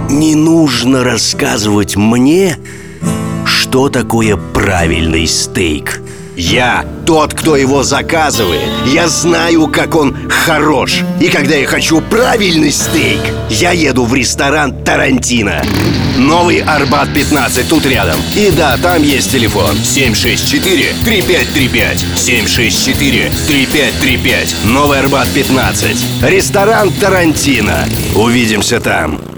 Не нужно рассказывать мне, что такое правильный стейк. Я тот, кто его заказывает. Я знаю, как он хорош. И когда я хочу правильный стейк, я еду в ресторан «Тарантино». Новый Арбат 15 тут рядом. И да, там есть телефон 764-3535. 764-3535. Новый Арбат 15. Ресторан «Тарантино». Увидимся там.